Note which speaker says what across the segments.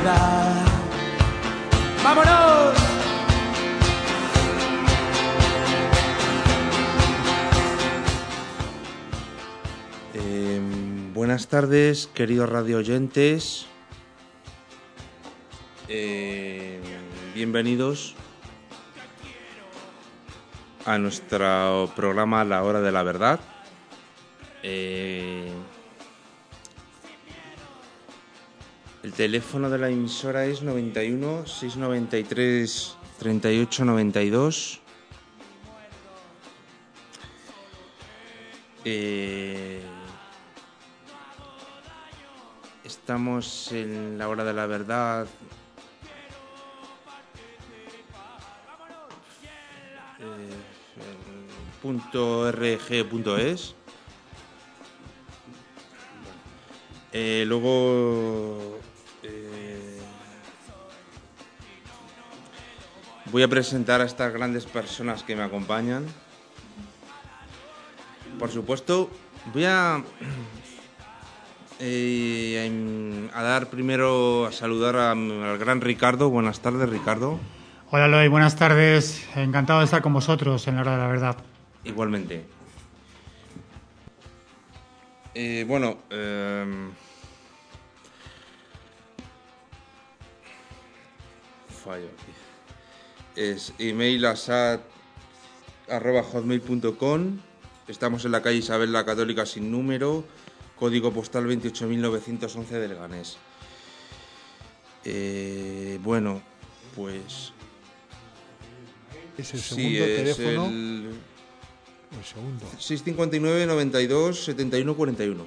Speaker 1: verdad. ¡Vámonos!
Speaker 2: Buenas tardes, queridos radio oyentes. Bienvenidos a nuestro programa La Hora de la Verdad. El teléfono de la emisora es 91 693 38 92. Estamos en La Hora de la Verdad. .rg.es. Luego voy a presentar a estas grandes personas que me acompañan. Por supuesto, voy a dar primero a saludar al gran Ricardo. Buenas tardes, Ricardo.
Speaker 3: Hola, Eloy, buenas tardes. Encantado de estar con vosotros en La Hora de la Verdad.
Speaker 2: Igualmente. Fallo aquí. Es email asad@hotmail.com. Estamos en la calle Isabel la Católica sin número, código postal 28.911 de Leganés. Pues
Speaker 4: es el segundo teléfono. El segundo.
Speaker 2: 659 92 71 41.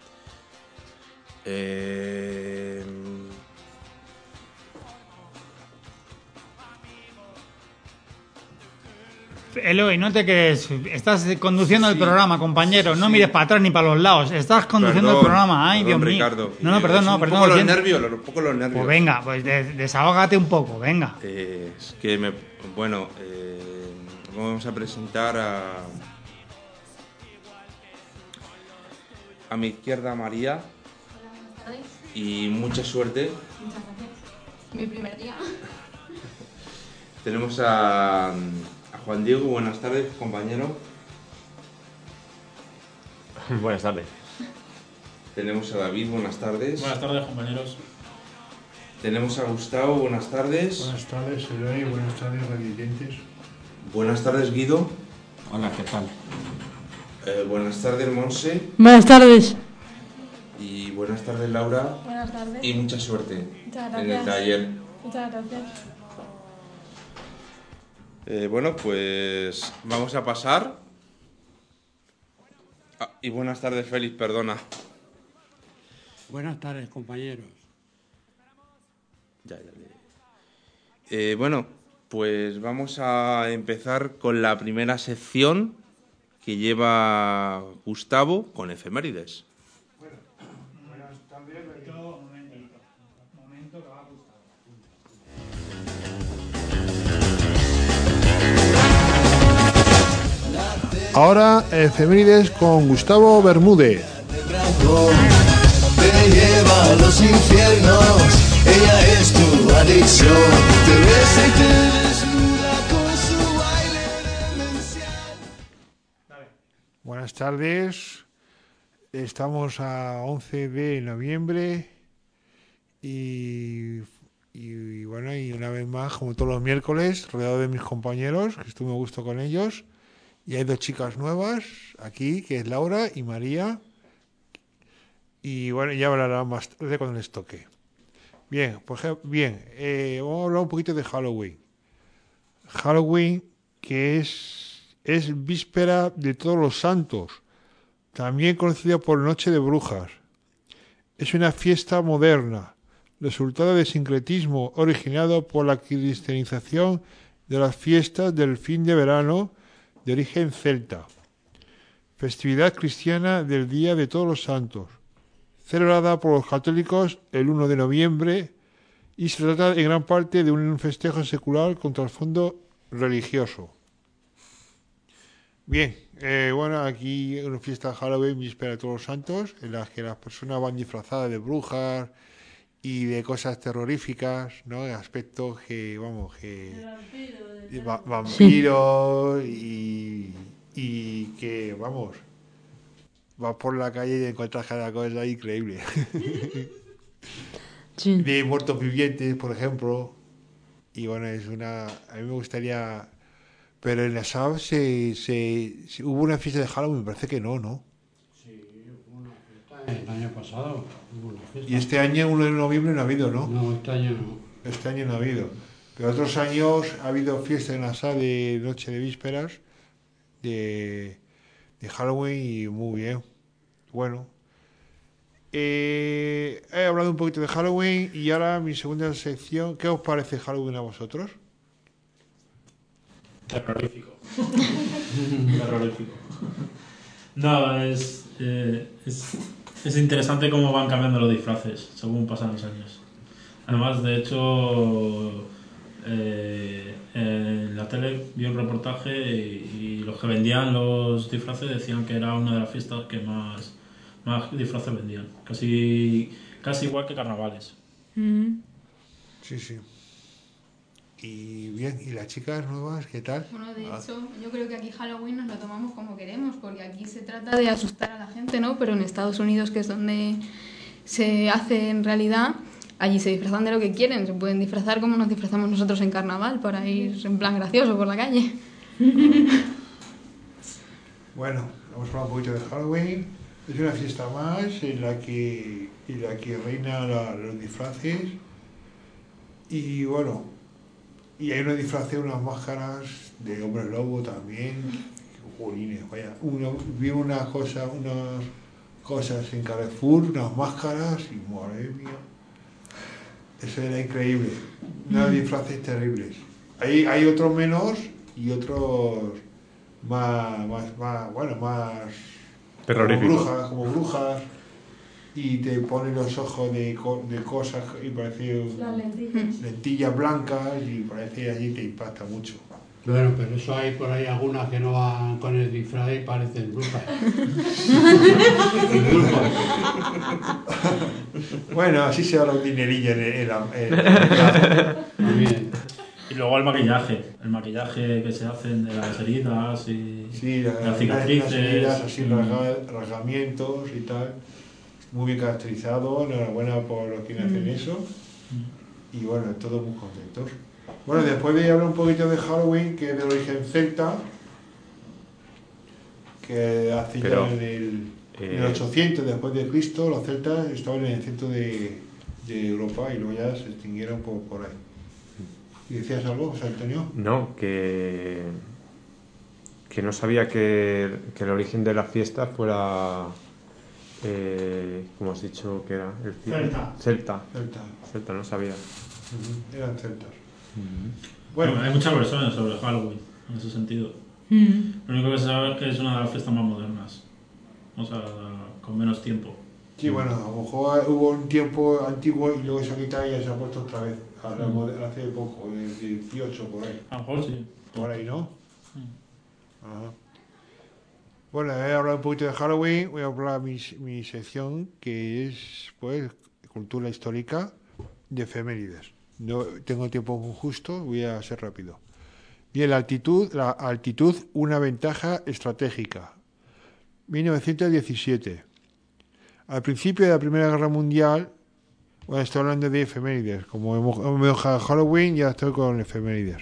Speaker 3: Eloy, no te quedes. Estás conduciendo el programa, compañero. No mires para atrás ni para los lados. Estás conduciendo el programa. Ay, Dios mío.
Speaker 2: Ricardo.
Speaker 3: Perdón.
Speaker 2: Un poco los nervios.
Speaker 3: Pues venga, pues desahógate un poco, venga.
Speaker 2: Es que vamos a presentar a mi izquierda María.
Speaker 5: Hola, buenas tardes.
Speaker 2: Y mucha suerte.
Speaker 5: Muchas gracias. Mi primer día.
Speaker 2: Tenemos a Juan Diego. Buenas tardes, compañero.
Speaker 6: Buenas tardes.
Speaker 2: Tenemos a David. Buenas tardes.
Speaker 7: Buenas tardes, compañeros.
Speaker 2: Tenemos a Gustavo. Buenas tardes.
Speaker 4: Buenas tardes, Eloy. Buenas tardes, radioyentes.
Speaker 2: Buenas tardes, Guido.
Speaker 6: Hola, ¿qué tal?
Speaker 2: Buenas tardes, Monse.
Speaker 8: Buenas tardes.
Speaker 2: Y buenas tardes, Laura.
Speaker 5: Buenas tardes.
Speaker 2: Y mucha suerte
Speaker 5: Muchas
Speaker 2: en el
Speaker 5: gracias.
Speaker 2: taller.
Speaker 5: Muchas gracias.
Speaker 2: Pues vamos a pasar. Y buenas tardes, Félix, perdona.
Speaker 9: Buenas tardes, compañeros.
Speaker 2: Pues vamos a empezar con la primera sección que lleva Gustavo con efemérides.
Speaker 4: Buenas tardes.
Speaker 3: Momento que va Gustavo.
Speaker 4: Ahora, efemérides con Gustavo Bermúdez.
Speaker 10: Te lleva a los infiernos, ella es tu adicción. Te besa y te desnuda con su baile demencial.
Speaker 4: Buenas tardes. Estamos a 11 de noviembre y una vez más, como todos los miércoles, rodeado de mis compañeros, que estuve a gusto con ellos. Y hay dos chicas nuevas aquí, que es Laura y María. Y ya hablarán más tarde cuando les toque. Bien, vamos a hablar un poquito de Halloween. Halloween, que es víspera de Todos los Santos, también conocida por Noche de Brujas. Es una fiesta moderna, resultado de sincretismo originado por la cristianización de las fiestas del fin de verano de origen celta. Festividad cristiana del Día de Todos los Santos, celebrada por los católicos el 1 de noviembre, y se trata en gran parte de un festejo secular con trasfondo religioso. Bien, aquí una fiesta de Halloween, víspera de Todos los Santos, en la que las personas van disfrazadas de brujas y de cosas terroríficas, ¿no? De aspectos que, vamos, que... vampiros y que, vamos, vas por la calle y encuentras cada cosa increíble.
Speaker 1: Sí.
Speaker 4: De muertos vivientes, por ejemplo. Y bueno, es una... A mí me gustaría... Pero en la SAB hubo una fiesta de Halloween, me parece que no, ¿no?
Speaker 9: Sí, hubo una fiesta el año pasado. Hubo una fiesta.
Speaker 4: Y este año, 1 de noviembre, no ha habido, ¿no?
Speaker 9: No, este año no.
Speaker 4: Este año no ha habido. Pero otros años ha habido fiesta en la SAB de noche de vísperas, de Halloween, y muy bien. Bueno. He hablado un poquito de Halloween y ahora mi segunda sección. ¿Qué os parece Halloween a vosotros?
Speaker 7: Terrorífico. Terrorífico. No, es interesante cómo van cambiando los disfraces según pasan los años. Además, de hecho, en la tele vi un reportaje y los que vendían los disfraces decían que era una de las fiestas que más disfraces vendían. Casi igual que carnavales.
Speaker 4: Sí, sí. Y bien, ¿y las chicas nuevas qué tal?
Speaker 5: Bueno, de hecho, yo creo que aquí Halloween nos lo tomamos como queremos, porque aquí se trata de asustar a la gente, ¿no? Pero en Estados Unidos, que es donde se hace en realidad, allí se disfrazan de lo que quieren. Se pueden disfrazar como nos disfrazamos nosotros en carnaval, para ir en plan gracioso por la calle.
Speaker 4: Bueno, vamos a hablar un poquito de Halloween. Es una fiesta más en la que reinan los disfraces. Y bueno, y hay unos disfraces, unas máscaras de hombre lobo también. Jolines, vaya. Vi unas cosas en Carrefour, unas máscaras, y madre mía. Eso era increíble. Unos disfraces terribles. Hay otros menos y otros más
Speaker 6: Terroríficos.
Speaker 4: como brujas, y te ponen los ojos de cosas y parece
Speaker 5: Las lentillas.
Speaker 4: lentillas blancas y parece allí te impacta mucho.
Speaker 9: Bueno, pero eso hay por ahí algunas que no van con el disfraz y parecen brujas.
Speaker 4: Bueno, así se ahorra un dinerillo en la...
Speaker 9: Muy bien.
Speaker 7: Y luego el maquillaje que se hacen de las heridas y
Speaker 4: Sí,
Speaker 7: las cicatrices.
Speaker 4: las heridas, así rasgamientos y tal. Muy bien caracterizado, enhorabuena por los que hacen eso. Y bueno, todos muy contentos. Bueno, después de hablar un poquito de Halloween, que es de origen celta, que hace
Speaker 6: Pero,
Speaker 4: ya en el 800 después de Cristo, los celtas estaban en el centro de Europa y luego ya se extinguieron por ahí. ¿Y decías algo, José Antonio?
Speaker 6: No, que no sabía que el origen de la fiesta fuera, como has dicho, que era el celta. Celta, no sabía.
Speaker 4: Eran celtas.
Speaker 7: Bueno,
Speaker 4: Bueno,
Speaker 7: hay muchas versiones sobre Halloween, en ese sentido. Lo único que se sabe es que es una de las fiestas más modernas. O sea, con menos tiempo.
Speaker 4: sí, bueno, a lo mejor hubo un tiempo antiguo y luego se ha quitado y ya se ha puesto otra vez. Hace poco, en el 18 por ahí.
Speaker 7: A lo mejor sí.
Speaker 4: Por ahí, ¿no? Ajá. Bueno, he hablado un poquito de Halloween, voy a hablar mi sección, que es, pues, cultura histórica de efemérides. No tengo tiempo justo, voy a ser rápido. Bien, la altitud, una ventaja estratégica. 1917. Al principio de la Primera Guerra Mundial, bueno, estoy hablando de efemérides, como hemos dejado Halloween, ya estoy con efemérides.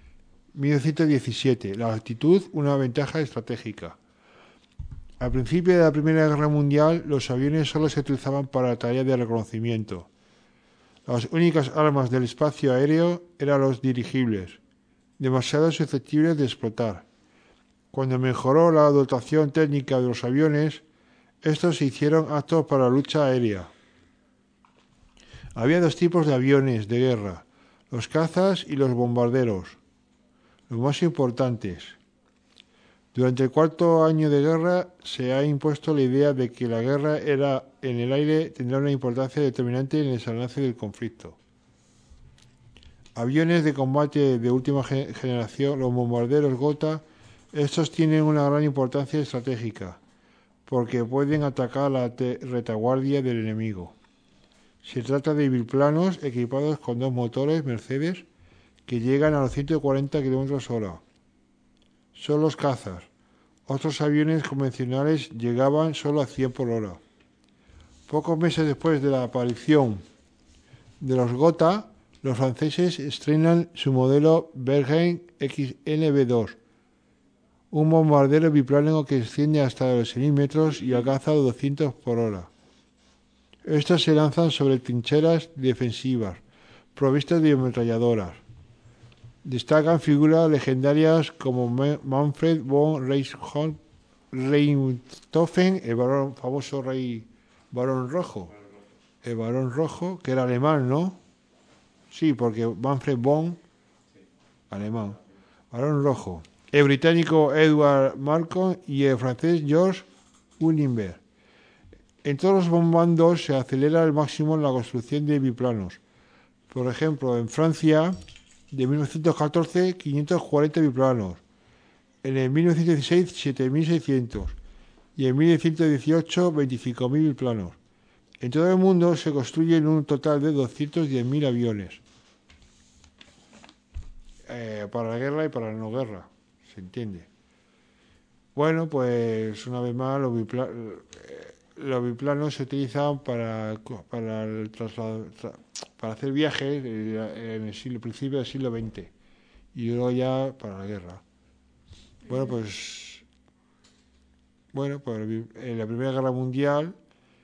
Speaker 4: 1917. La altitud, una ventaja estratégica. Al principio de la Primera Guerra Mundial, los aviones solo se utilizaban para tareas de reconocimiento. Las únicas armas del espacio aéreo eran los dirigibles, demasiado susceptibles de explotar. Cuando mejoró la dotación técnica de los aviones, estos se hicieron aptos para la lucha aérea. Había dos tipos de aviones de guerra, los cazas y los bombarderos, los más importantes. Durante el cuarto año de guerra se ha impuesto la idea de que la guerra en el aire tendrá una importancia determinante en el desenlace del conflicto. Aviones de combate de última generación, los bombarderos Gotha, estos tienen una gran importancia estratégica, porque pueden atacar la retaguardia del enemigo. Se trata de biplanos equipados con 2 motores Mercedes que llegan a los 140 km/h. Son los cazas. Otros aviones convencionales llegaban solo a 100 por hora. Pocos meses después de la aparición de los Gotha, los franceses estrenan su modelo Bergen XNB-2, un bombardero biplano que asciende hasta los 6.000 metros y alcanza 200 por hora. Estos se lanzan sobre trincheras defensivas, provistas de ametralladoras. Destacan figuras legendarias como Manfred von Richthofen, el famoso Barón Rojo. El Barón Rojo, que era alemán, ¿no? Sí, porque Manfred von, alemán. Barón Rojo. El británico Edward Markham y el francés Georges Wünnenberg. En todos los bombardos se acelera al máximo la construcción de biplanos. Por ejemplo, en Francia, de 1914, 540 biplanos. En el 1916, 7.600. Y en 1918, 25.000 biplanos. En todo el mundo se construyen un total de 210.000 aviones. Para la guerra y para la no guerra, se entiende. Bueno, pues una vez más los biplanos se utilizan para hacer viajes en el principio del siglo XX y luego ya para la guerra. Bueno, pues en la Primera Guerra Mundial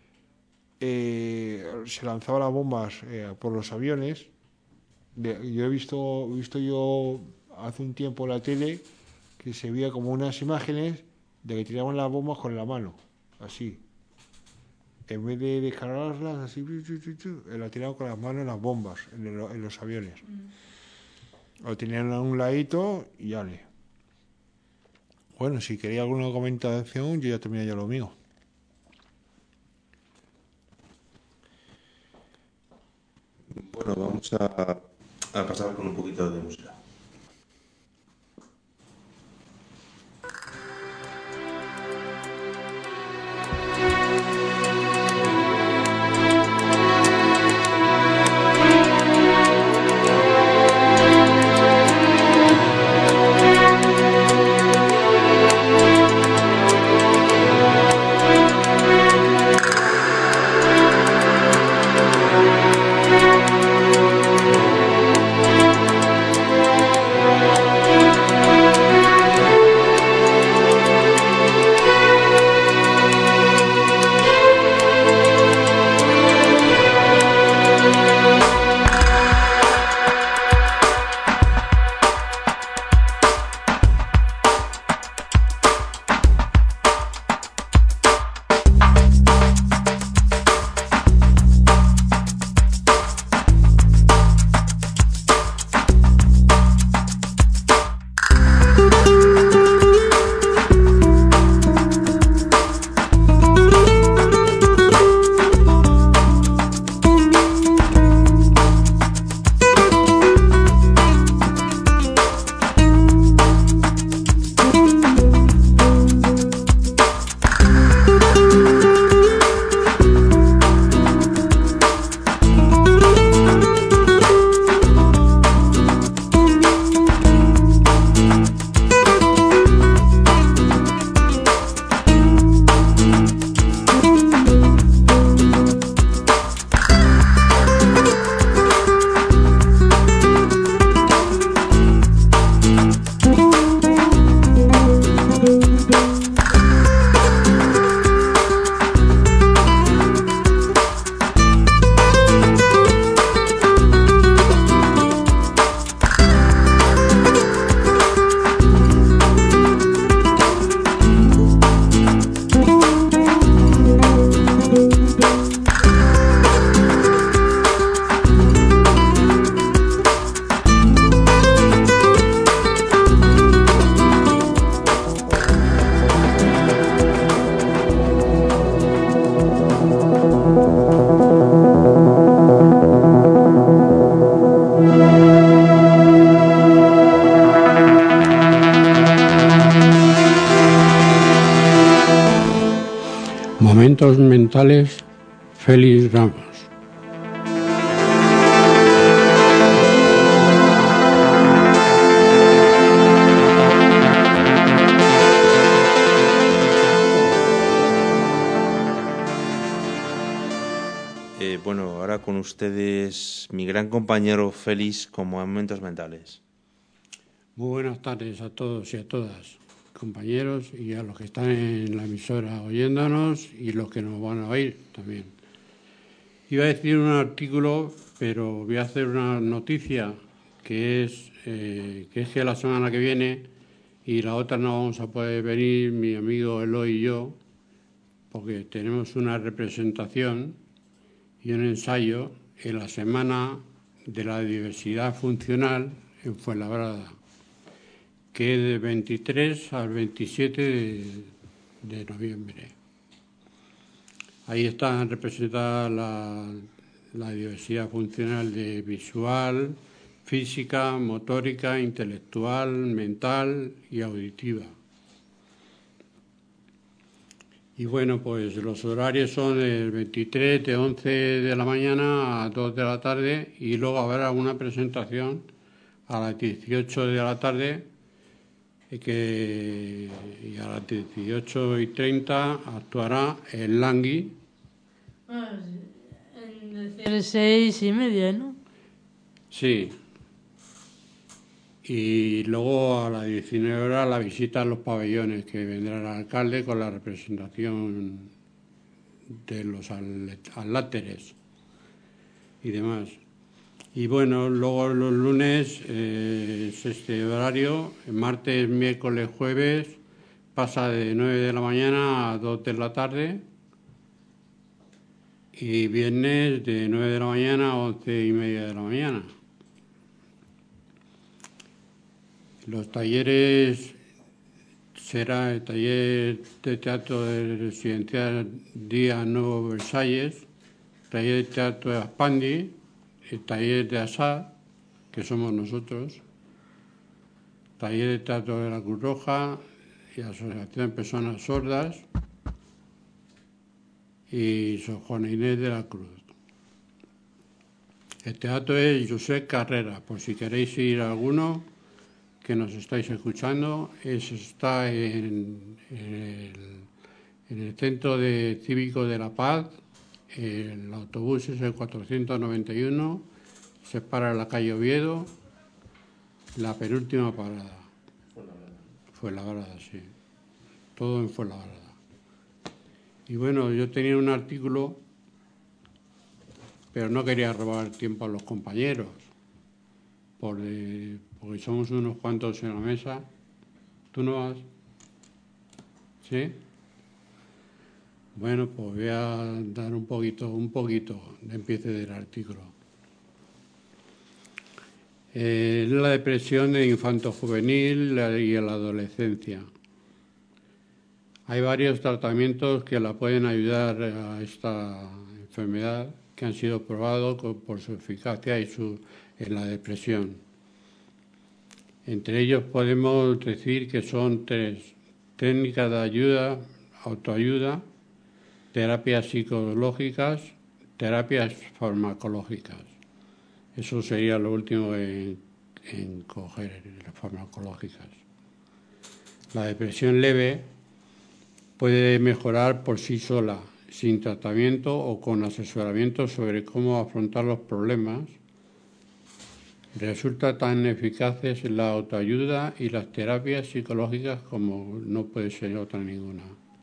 Speaker 4: se lanzaban las bombas por los aviones. Yo he visto yo hace un tiempo en la tele que se veía como unas imágenes de que tiraban las bombas con la mano, así. En vez de descargarlas así, la tiraban con las manos las bombas en los aviones. Lo tenían a un ladito y ale. Bueno, si quería alguna comentación, yo ya terminé ya lo mío.
Speaker 2: Bueno, vamos a pasar con un poquito de música.
Speaker 9: Momentos mentales, Félix Ramos.
Speaker 2: con ustedes mi gran compañero Félix como Momentos Mentales.
Speaker 9: Muy buenas tardes a todos y a todas, compañeros, y a los que están en la emisora oyéndonos y los que nos van a oír también. Iba a decir un artículo, pero voy a hacer una noticia, que es que la semana que viene y la otra no vamos a poder venir mi amigo Eloy y yo, porque tenemos una representación y un ensayo en la Semana de la Diversidad Funcional en Fuenlabrada, que es del 23 al 27 de noviembre. Ahí están representadas la diversidad funcional de visual, física, motórica, intelectual, mental y auditiva. Y bueno, pues los horarios son el 23 de 11 de la mañana a 2 de la tarde y luego habrá una presentación a las 18 de la tarde y a las 18:30 actuará el Langui.
Speaker 1: En 6:30, ¿no?
Speaker 9: Sí. Y luego a las 19 horas la visita a los pabellones, que vendrá el alcalde con la representación de los adláteres y demás. Y bueno, luego los lunes es este horario, martes, miércoles, jueves, pasa de 9 de la mañana a 2 de la tarde y viernes de 9 de la mañana a 11:30 de la mañana. Los talleres será el taller de teatro de residencial Día Nuevo Versalles, taller de teatro de Aspandi, el taller de Asad, que somos nosotros, taller de teatro de la Cruz Roja y Asociación de Personas Sordas y Sor Juana Inés de la Cruz. El teatro es Josep Carrera, por si queréis ir a alguno que nos estáis escuchando, está en el Centro Cívico de La Paz. El autobús es el 491, se para en la calle Oviedo, la penúltima parada. Fuenlabrada, sí. Todo en Fuenlabrada. Y bueno, yo tenía un artículo, pero no quería robar tiempo a los compañeros, porque somos unos cuantos en la mesa. ¿Tú no vas? ¿Sí? Bueno, pues voy a dar un poquito de empiece del artículo. La depresión de infanto-juvenil y en la adolescencia. Hay varios tratamientos que la pueden ayudar a esta enfermedad que han sido probados por su eficacia en la depresión. Entre ellos podemos decir que son 3: técnicas de ayuda, autoayuda, terapias psicológicas, terapias farmacológicas. Eso sería lo último en coger las farmacológicas. La depresión leve puede mejorar por sí sola, sin tratamiento o con asesoramiento sobre cómo afrontar los problemas. Resulta tan eficaces la autoayuda y las terapias psicológicas como no puede ser otra ninguna.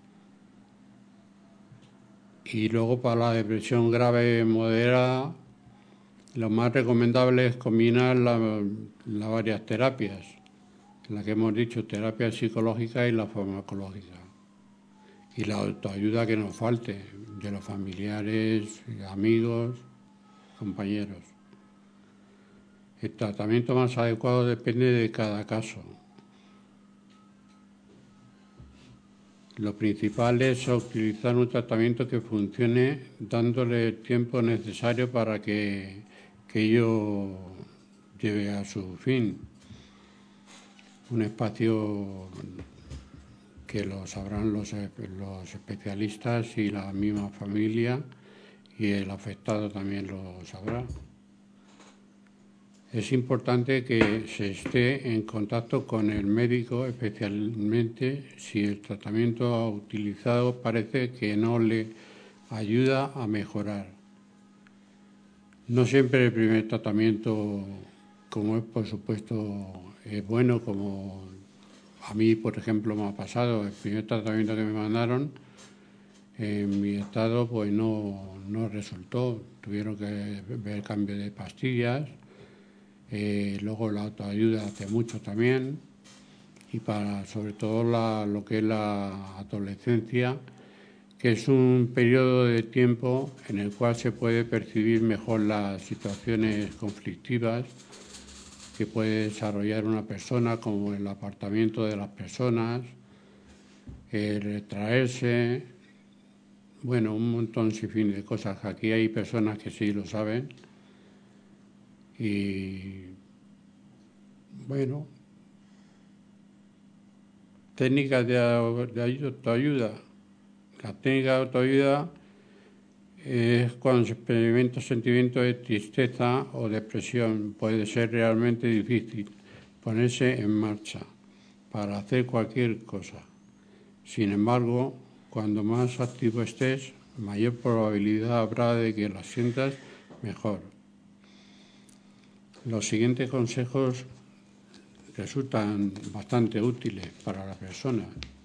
Speaker 9: Y luego para la depresión grave moderada, lo más recomendable es combinar las varias terapias, la que hemos dicho, terapia psicológica y la farmacológica. Y la autoayuda que nos falte, de los familiares, amigos, compañeros. El tratamiento más adecuado depende de cada caso. Lo principal es utilizar un tratamiento que funcione dándole el tiempo necesario para que ello lleve a su fin. Un espacio que lo sabrán los especialistas y la misma familia, y el afectado también lo sabrá. Es importante que se esté en contacto con el médico, especialmente si el tratamiento utilizado parece que no le ayuda a mejorar. No siempre el primer tratamiento, como es por supuesto, es bueno, como a mí, por ejemplo, me ha pasado. El primer tratamiento que me mandaron, en mi estado, pues no resultó. Tuvieron que ver cambio de pastillas. Luego la autoayuda hace mucho también. Y para, sobre todo, lo que es la adolescencia, que es un periodo de tiempo en el cual se puede percibir mejor las situaciones conflictivas que puede desarrollar una persona, como el apartamiento de las personas, el retraerse, bueno, un montón sin fin de cosas. Aquí hay personas que sí lo saben y, bueno, técnicas de autoayuda. La técnica de autoayuda es cuando se experimenta sentimientos de tristeza o depresión. Puede ser realmente difícil ponerse en marcha para hacer cualquier cosa. Sin embargo, cuando más activo estés, mayor probabilidad habrá de que la sientas mejor. Los siguientes consejos resultan bastante útiles para la persona.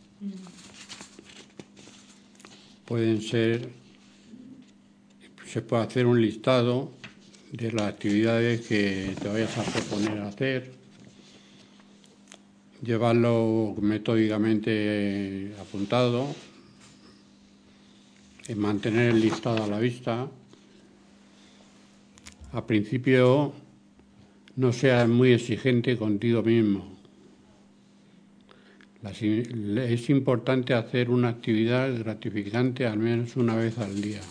Speaker 9: Pueden ser, se puede hacer un listado de las actividades que te vayas a proponer hacer, llevarlo metódicamente apuntado, mantener el listado a la vista. Al principio no seas muy exigente contigo mismo. Es importante hacer una actividad gratificante al menos una vez al día.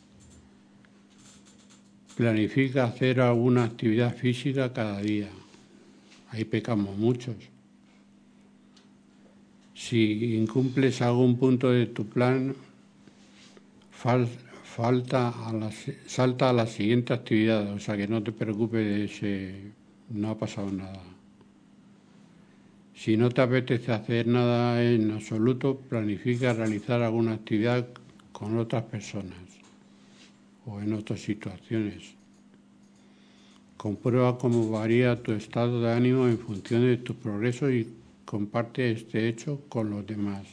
Speaker 9: Planifica hacer alguna actividad física cada día. Ahí pecamos muchos. Si incumples algún punto de tu plan, salta a la siguiente actividad. O sea, que no te preocupes de ese, no ha pasado nada. Si no te apetece hacer nada en absoluto, planifica realizar alguna actividad con otras personas o en otras situaciones. Comprueba cómo varía tu estado de ánimo en función de tu progreso y comparte este hecho con los demás.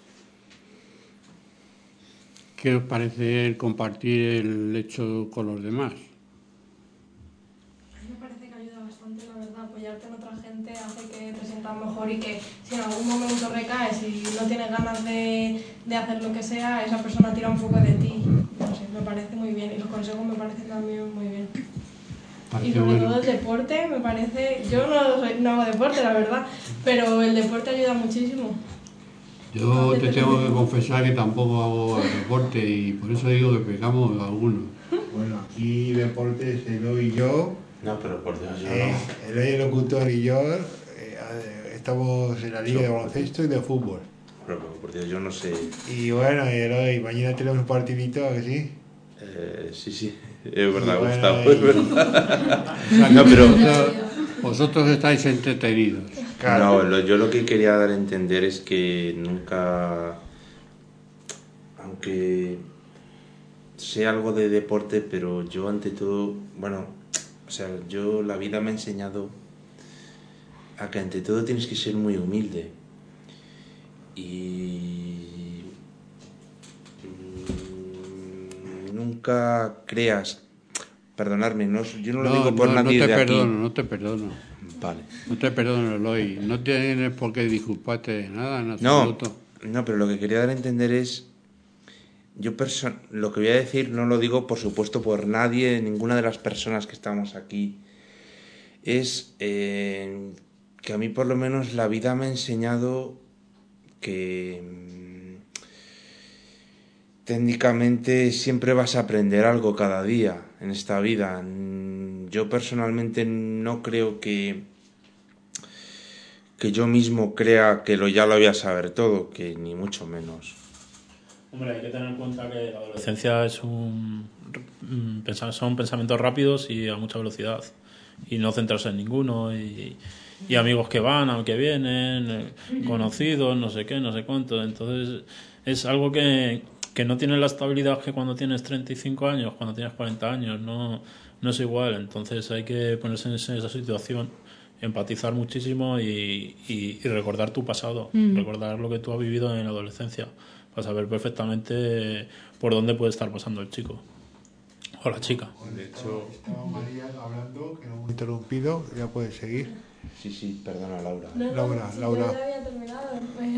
Speaker 9: ¿Qué os parece el compartir el hecho con los demás?
Speaker 8: A mí me parece que ayuda bastante, la verdad. Apoyarte en otra gente hace que te sientas mejor y que si en algún momento recaes y no tienes ganas de hacer lo que sea, esa persona tira un poco de ti. No sé, me parece muy bien y los consejos me parecen también muy bien. Y sobre todo el deporte, me parece... Yo no hago deporte, la verdad, pero el deporte ayuda muchísimo.
Speaker 9: Yo te tengo que confesar que tampoco hago deporte y por eso digo que pecamos algunos.
Speaker 4: Bueno, aquí deportes, Eloy y yo...
Speaker 2: No, pero por Dios, yo no.
Speaker 4: Eloy, el locutor y yo estamos en la liga de baloncesto y de fútbol.
Speaker 2: Pero por Dios, yo no sé.
Speaker 4: Y bueno, Eloy, mañana tenemos un partidito, ¿a que sí?
Speaker 2: Sí, es verdad,
Speaker 4: bueno,
Speaker 2: Gustavo, es verdad.
Speaker 9: No, pero vosotros estáis entretenidos.
Speaker 4: Claro.
Speaker 2: No, yo lo que quería dar a entender es que nunca, aunque sé algo de deporte, pero yo ante todo, bueno, o sea, yo la vida me ha enseñado a que ante todo tienes que ser muy humilde y nunca creas, perdonadme, yo no lo digo por nadie de aquí.
Speaker 9: No te perdono.
Speaker 2: Vale.
Speaker 9: No te perdono, Eloy. No tienes por qué disculparte de nada en absoluto.
Speaker 2: No, pero lo que quería dar a entender es, lo que voy a decir no lo digo por supuesto por nadie, ninguna de las personas que estamos aquí, es que a mí por lo menos la vida me ha enseñado que técnicamente siempre vas a aprender algo cada día en esta vida. Yo personalmente no creo que yo mismo crea que ya lo voy a saber todo, que ni mucho menos.
Speaker 7: Hombre, hay que tener en cuenta que la adolescencia son pensamientos rápidos y a mucha velocidad. Y no centrarse en ninguno. Y amigos que van, aunque vienen, conocidos, no sé qué, no sé cuánto. Entonces es algo que no tiene la estabilidad que cuando tienes 35 años, cuando tienes 40 años. No no es igual. Entonces hay que ponerse en esa situación, empatizar muchísimo y recordar tu pasado, recordar lo que tú has vivido en la adolescencia, para saber perfectamente por dónde puede estar pasando el chico o la chica.
Speaker 4: De hecho, estaba María hablando, que no hemos interrumpido, ya puedes seguir.
Speaker 2: Sí, perdona, Laura.
Speaker 4: Laura.
Speaker 8: Yo ya había terminado.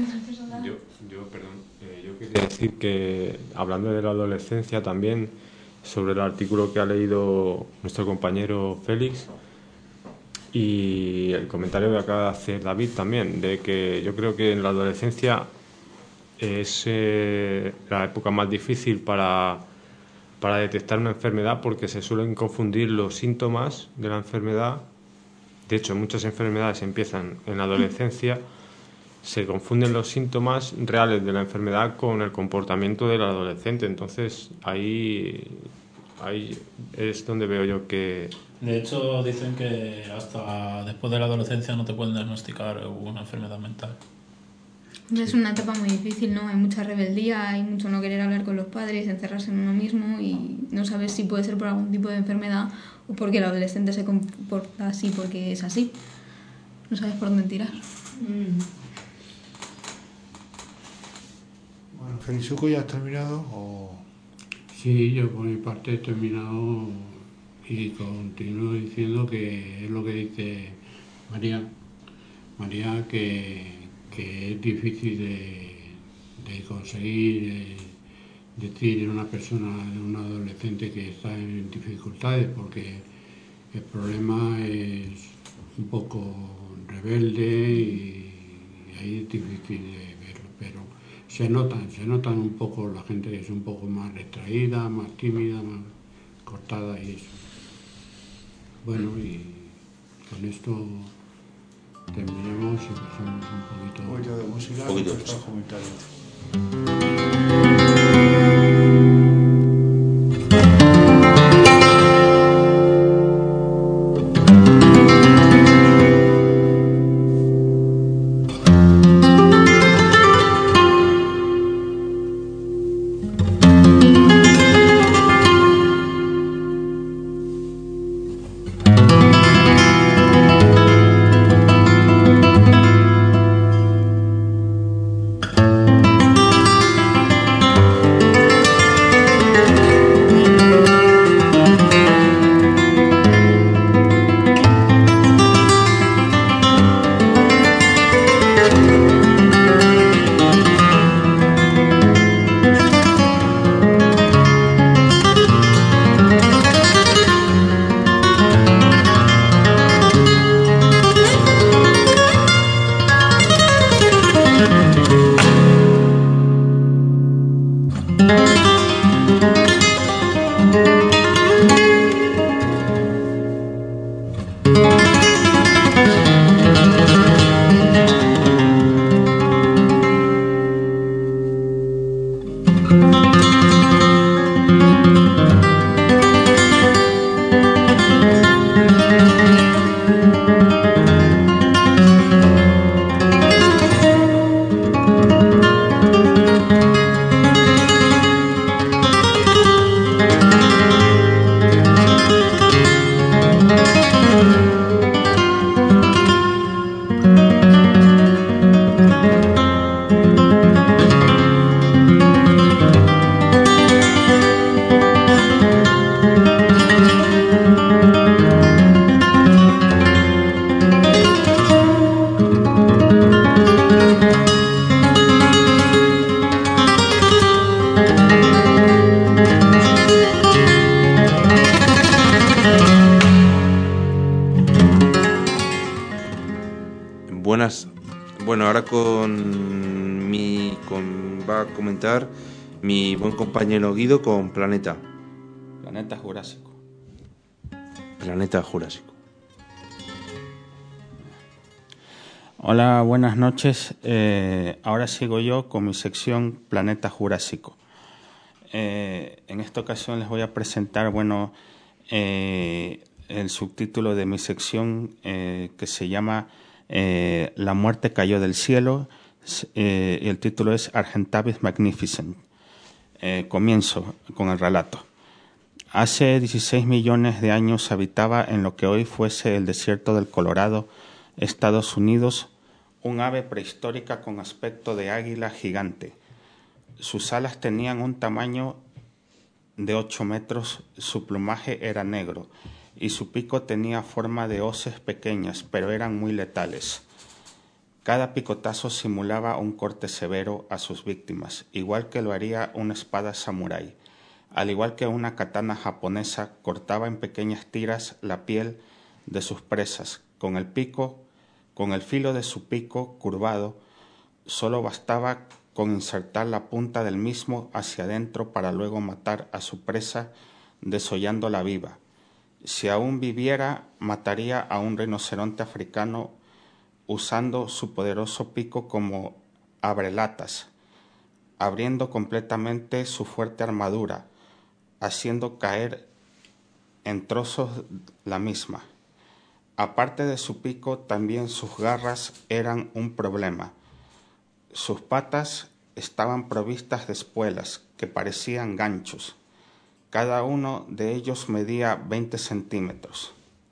Speaker 6: Yo quería decir que, hablando de la adolescencia también, sobre el artículo que ha leído nuestro compañero Félix y el comentario que acaba de hacer David también, de que yo creo que en la adolescencia es la época más difícil para detectar una enfermedad, porque se suelen confundir los síntomas de la enfermedad. De hecho, muchas enfermedades empiezan en la adolescencia, se confunden los síntomas reales de la enfermedad con el comportamiento del adolescente. Entonces, ahí es donde veo yo que...
Speaker 7: De hecho, dicen que hasta después de la adolescencia no te pueden diagnosticar una enfermedad mental.
Speaker 5: Es una etapa muy difícil, ¿no? Hay mucha rebeldía, hay mucho no querer hablar con los padres, encerrarse en uno mismo y no saber si puede ser por algún tipo de enfermedad o porque el adolescente se comporta así porque es así. No sabes por dónde tirar.
Speaker 4: Bueno, Felizuco, ¿ya has terminado?
Speaker 9: Sí, yo por mi parte he terminado y continúo diciendo que es lo que dice María, que es difícil de conseguir decir en una persona, en un adolescente que está en dificultades, porque el problema es un poco rebelde y ahí es difícil de verlo, pero se notan un poco la gente que es un poco más retraída, más tímida, más cortada y eso. Bueno, y con esto terminemos y pasamos un poquito
Speaker 4: de música,
Speaker 2: un poquito de
Speaker 4: estos
Speaker 2: música.
Speaker 4: comentarios.
Speaker 2: Bueno, ahora va a comentar mi buen compañero Guido con Planeta.
Speaker 11: Planeta Jurásico.
Speaker 2: Planeta Jurásico.
Speaker 11: Hola, buenas noches. Ahora sigo yo con mi sección Planeta Jurásico. En esta ocasión les voy a presentar, el subtítulo de mi sección que se llama La muerte cayó del cielo, y el título es Argentavis Magnificent. Comienzo con el relato. Hace 16 millones de años habitaba en lo que hoy fuese el desierto del Colorado, Estados Unidos, un ave prehistórica con aspecto de águila gigante. Sus alas tenían un tamaño de 8 metros, su plumaje era negro y su pico tenía forma de hoces pequeñas, pero eran muy letales. Cada picotazo simulaba un corte severo a sus víctimas, igual que lo haría una espada samurái. Al igual que una katana japonesa, cortaba en pequeñas tiras la piel de sus presas. Con el filo de su pico curvado, solo bastaba con insertar la punta del mismo hacia adentro para luego matar a su presa desollándola viva. Si aún viviera, mataría a un rinoceronte africano usando su poderoso pico como abrelatas, abriendo completamente su fuerte armadura, haciendo caer en trozos la misma. Aparte de su pico, también sus garras eran un problema. Sus patas estaban provistas de espuelas que parecían ganchos. Cada uno de ellos medía 20 centímetros.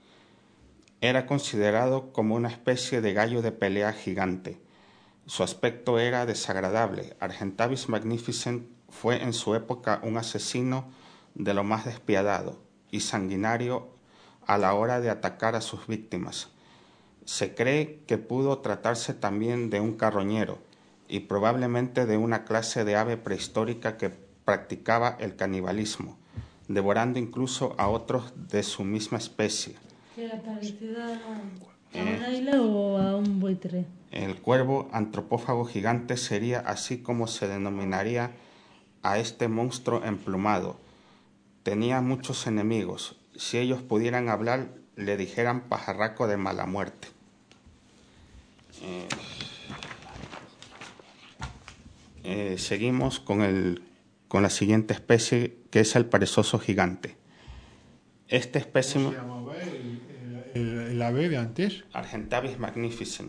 Speaker 11: Era considerado como una especie de gallo de pelea gigante. Su aspecto era desagradable. Argentavis magnificens fue en su época un asesino de lo más despiadado y sanguinario a la hora de atacar a sus víctimas. Se cree que pudo tratarse también de un carroñero y probablemente de una clase de ave prehistórica que practicaba el canibalismo, devorando incluso a otros de su misma especie.
Speaker 1: ¿Que era parecido a un águila o a un buitre?
Speaker 11: El cuervo antropófago gigante sería así como se denominaría a este monstruo emplumado. Tenía muchos enemigos. Si ellos pudieran hablar, le dijeran pajarraco de mala muerte. Seguimos con la siguiente especie, que es el perezoso gigante. Este espécimen...
Speaker 4: ¿Cómo se llamaba el ave de antes?
Speaker 11: Argentavis magnificens.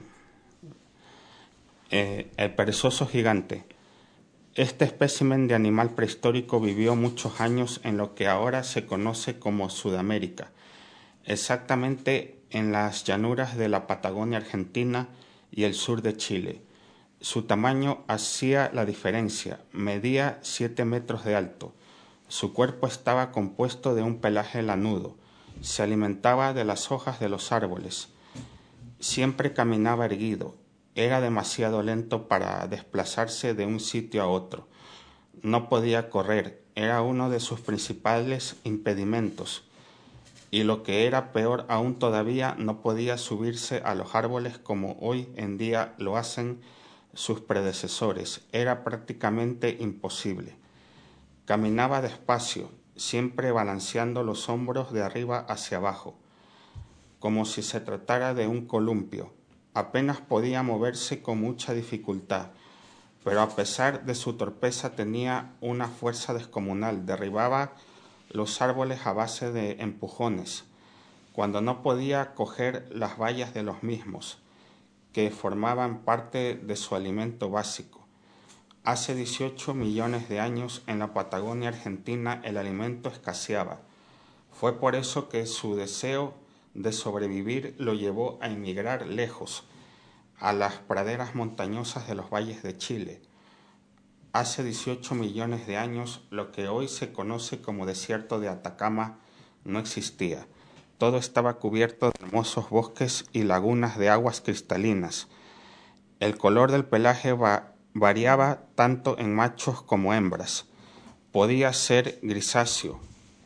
Speaker 11: El perezoso gigante. Este espécimen de animal prehistórico vivió muchos años en lo que ahora se conoce como Sudamérica, exactamente en las llanuras de la Patagonia Argentina y el sur de Chile. Su tamaño hacía la diferencia, medía 7 metros de alto. Su cuerpo estaba compuesto de un pelaje lanudo, se alimentaba de las hojas de los árboles, siempre caminaba erguido. Era demasiado lento para desplazarse de un sitio a otro. No podía correr, era uno de sus principales impedimentos. Y lo que era peor aún todavía, no podía subirse a los árboles como hoy en día lo hacen sus predecesores. Era prácticamente imposible. Caminaba despacio, siempre balanceando los hombros de arriba hacia abajo, como si se tratara de un columpio. Apenas podía moverse con mucha dificultad, pero a pesar de su torpeza tenía una fuerza descomunal. Derribaba los árboles a base de empujones, cuando no podía coger las bayas de los mismos, que formaban parte de su alimento básico. Hace 18 millones de años en la Patagonia Argentina el alimento escaseaba. Fue por eso que su deseo de sobrevivir lo llevó a emigrar lejos, a las praderas montañosas de los valles de Chile. Hace 18 millones de años, lo que hoy se conoce como desierto de Atacama no existía. Todo estaba cubierto de hermosos bosques y lagunas de aguas cristalinas. El color del pelaje variaba tanto en machos como hembras. Podía ser grisáceo,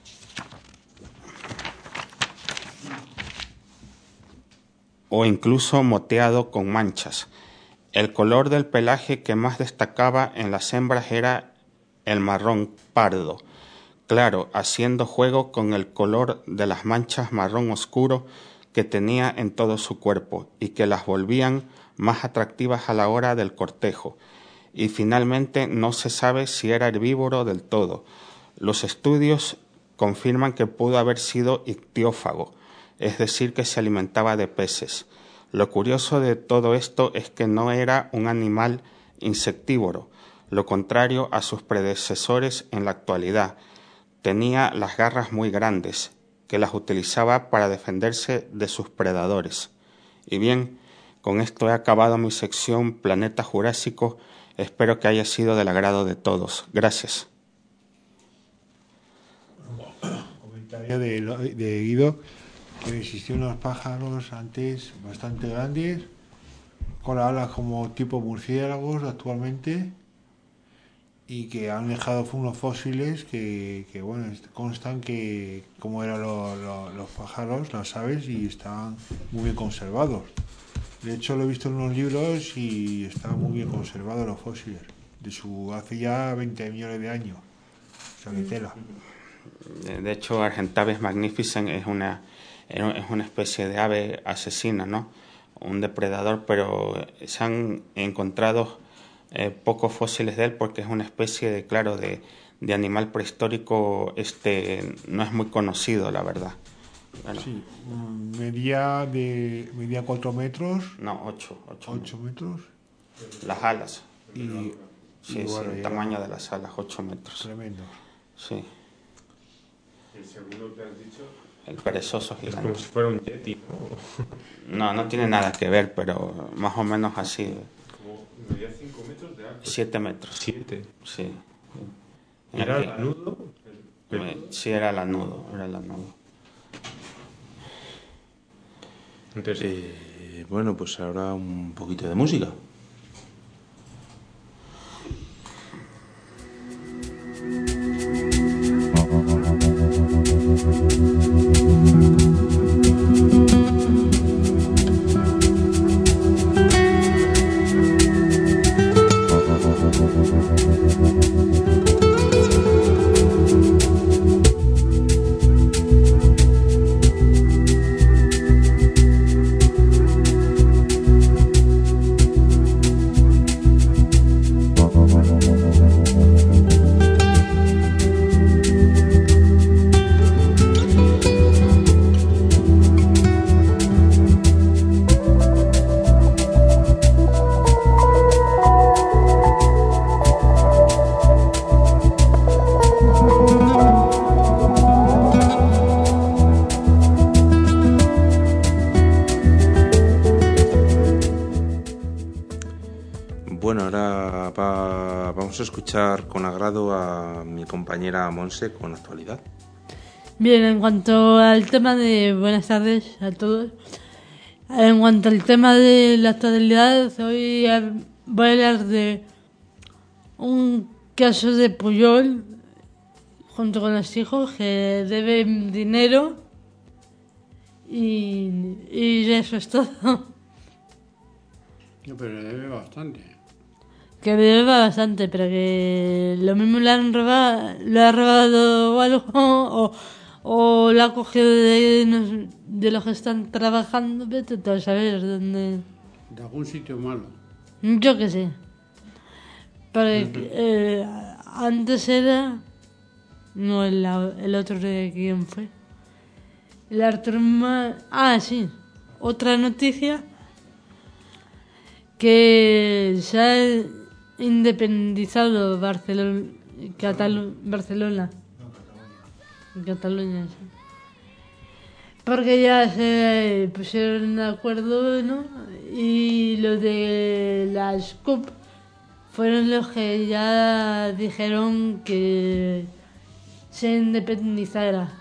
Speaker 11: o incluso moteado con manchas. El color del pelaje que más destacaba en las hembras era el marrón pardo, claro, haciendo juego con el color de las manchas marrón oscuro que tenía en todo su cuerpo y que las volvían más atractivas a la hora del cortejo. Y finalmente no se sabe si era herbívoro del todo. Los estudios confirman que pudo haber sido ictiófago, es decir, que se alimentaba de peces. Lo curioso de todo esto es que no era un animal insectívoro, lo contrario a sus predecesores en la actualidad. tenía las garras muy grandes, que las utilizaba para defenderse de sus predadores. Y bien, con esto he acabado mi sección Planeta Jurásico. Espero que haya sido del agrado de todos. Gracias.
Speaker 4: Comentario de Guido, que existían unos pájaros antes bastante grandes, con alas como tipo murciélagos actualmente, y que han dejado unos fósiles que bueno, constan que cómo eran los pájaros, las aves, y estaban muy bien conservados. De hecho, lo he visto en unos libros y estaban muy bien conservados los fósiles, hace ya 20 millones de años. O sea, que tela.
Speaker 11: De hecho, Argentavis magnificens es una especie de ave asesina, ¿no? Un depredador, pero se han encontrado pocos fósiles de él porque es una especie de animal prehistórico, no es muy conocido, la verdad. Bueno,
Speaker 4: sí, medía 4 metros.
Speaker 11: No, 8
Speaker 4: metros.
Speaker 11: Las alas.
Speaker 4: Sí,
Speaker 11: bueno, el tamaño de las alas, 8 metros.
Speaker 4: Tremendo.
Speaker 11: Sí.
Speaker 6: El segundo que has dicho...
Speaker 11: El perezoso gigante.
Speaker 6: Es como si fuera un yeti.
Speaker 11: No tiene nada que ver, pero más o menos así.
Speaker 6: Como medía 5 metros de alto.
Speaker 11: 7 metros.
Speaker 6: 7.
Speaker 11: Sí.
Speaker 6: ¿Era lanudo?
Speaker 11: Sí, era lanudo.
Speaker 2: Bueno, pues ahora un poquito de música. Bueno, ahora vamos a escuchar con agrado a mi compañera Monse con actualidad.
Speaker 1: Bien, en cuanto al tema de... Buenas tardes a todos. En cuanto al tema de la actualidad, hoy voy a hablar de un caso de Pujol junto con los hijos que deben dinero y eso es todo.
Speaker 9: No, pero le debe bastante.
Speaker 1: Que le debe bastante, pero que lo mismo le ha robado algo o lo ha cogido de los que están trabajando, vete tú a saber dónde.
Speaker 9: De algún sitio malo.
Speaker 1: Yo qué sé. Porque antes era... No, el otro de quién fue. El Artur sí. Otra noticia. Que se ha independizado Barcelona. Cataluña, sí. Porque ya se pusieron de acuerdo, ¿no? Y lo de las CUP fueron los que ya dijeron que se independizara.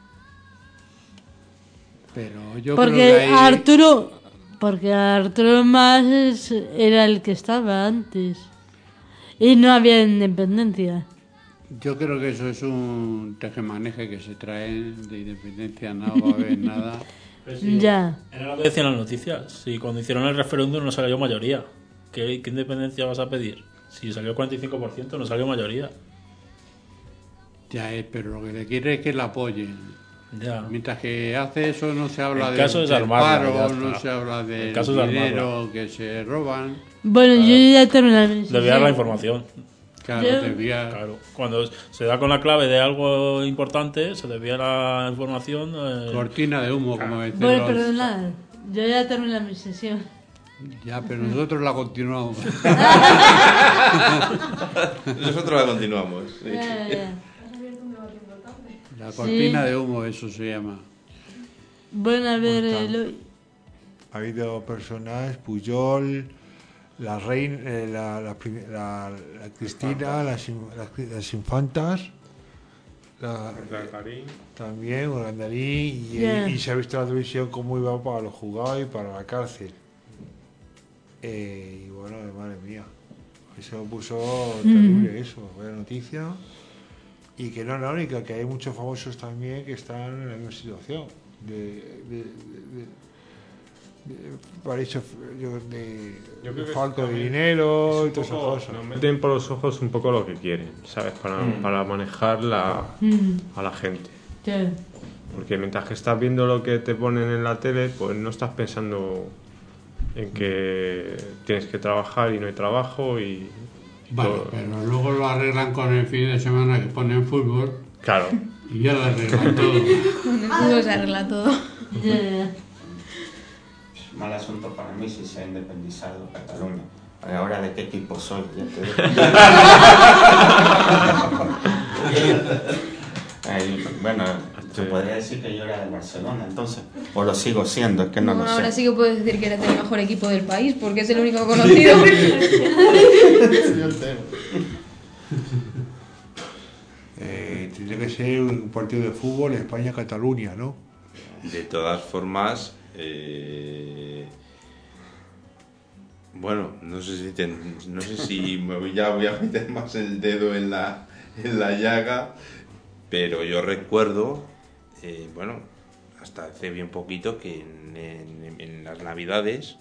Speaker 9: Pero yo
Speaker 1: porque
Speaker 9: creo que
Speaker 1: Arturo Mas era el que estaba antes y no había independencia.
Speaker 9: Yo creo que eso es un tejemaneje que se trae de independencia, no va a haber nada.
Speaker 7: Sí,
Speaker 1: ya.
Speaker 7: Era lo que decían las noticias. Si cuando hicieron el referéndum no salió mayoría, ¿qué independencia vas a pedir? Si salió 45%, no salió mayoría.
Speaker 9: Ya es, pero lo que le quiere es que la apoyen.
Speaker 7: Ya.
Speaker 9: Mientras que hace eso no se habla
Speaker 7: El
Speaker 9: del
Speaker 7: caso es armarla,
Speaker 9: paro,
Speaker 7: ya
Speaker 9: no
Speaker 7: está.
Speaker 9: se habla del
Speaker 7: El caso es
Speaker 9: dinero
Speaker 7: armarla.
Speaker 9: que se roban.
Speaker 1: Bueno,
Speaker 7: Claro.
Speaker 1: yo ya terminé mi
Speaker 7: Desviar la
Speaker 1: sesión.
Speaker 7: información.
Speaker 9: Claro,
Speaker 1: Yo-
Speaker 9: desviar.
Speaker 7: Claro. Cuando se da con la clave de algo importante, se desvía la información.
Speaker 9: Cortina de humo, como decían
Speaker 1: Bueno,
Speaker 9: los-
Speaker 1: perdonad, yo ya terminé mi sesión.
Speaker 9: Ya, pero nosotros la continuamos.
Speaker 2: Nosotros la continuamos. Sí.
Speaker 1: Ya.
Speaker 8: Has abierto un debate importante.
Speaker 9: La cortina de humo, eso se llama.
Speaker 1: Bueno, a ver,
Speaker 4: Bueno,
Speaker 1: Eloy.
Speaker 4: Ha habido personas, Puyol, la reina, la Cristina, las infantas, también Urdangarín, y se ha visto en la televisión cómo iba para los juzgados y para la cárcel. Y bueno, madre mía, eso me puso terrible eso, vaya noticia. Y que no es la única, que hay muchos famosos también que están en la misma situación de falta de dinero y todas esas cosas.
Speaker 6: Nos meten por los ojos un poco lo que quieren, ¿sabes? Para manejar a la gente.
Speaker 1: Sí.
Speaker 6: Porque mientras que estás viendo lo que te ponen en la tele, pues no estás pensando en que tienes que trabajar y no hay trabajo y
Speaker 9: Vale,
Speaker 6: todo.
Speaker 9: pero luego lo arreglan con el fin de semana que ponen fútbol.
Speaker 6: Claro.
Speaker 9: Y ya lo arreglan todo.
Speaker 5: Con el fútbol se arregla todo.
Speaker 11: Mal asunto para mí si se ha independizado Cataluña. Ahora de qué equipo soy, ya te digo. Bueno, se podría decir que yo era del Barcelona entonces, o lo sigo siendo, es que no lo sé.
Speaker 5: Ahora sí que puedes decir que eres el mejor equipo del país porque es el único conocido.
Speaker 4: Tendría que ser un partido de fútbol España-Cataluña, ¿no?
Speaker 2: De todas formas, bueno, no sé si ya voy a meter más el dedo en la llaga, pero yo recuerdo, bueno, hasta hace bien poquito que en las Navidades